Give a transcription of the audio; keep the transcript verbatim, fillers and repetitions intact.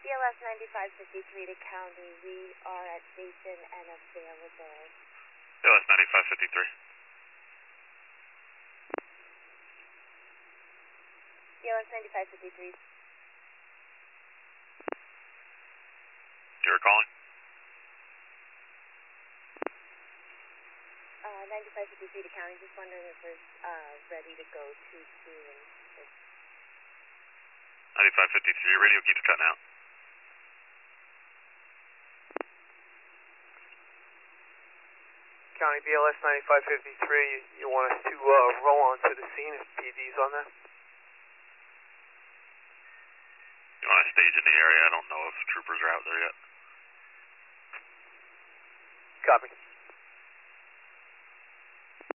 B L S ninety-five fifty-three to county, we are at station and available. B L S ninety-five fifty-three. B L S ninety-five fifty-three. You were calling? Uh, ninety-five fifty-three to county, just wondering if we're uh, ready to go too soon. ninety-five fifty-three, your radio keeps cutting out. County B L S ninety-five fifty-three, you want us to uh, roll onto the scene if P D's on there? You want to stage in the area? I don't know if troopers are out there yet. Copy.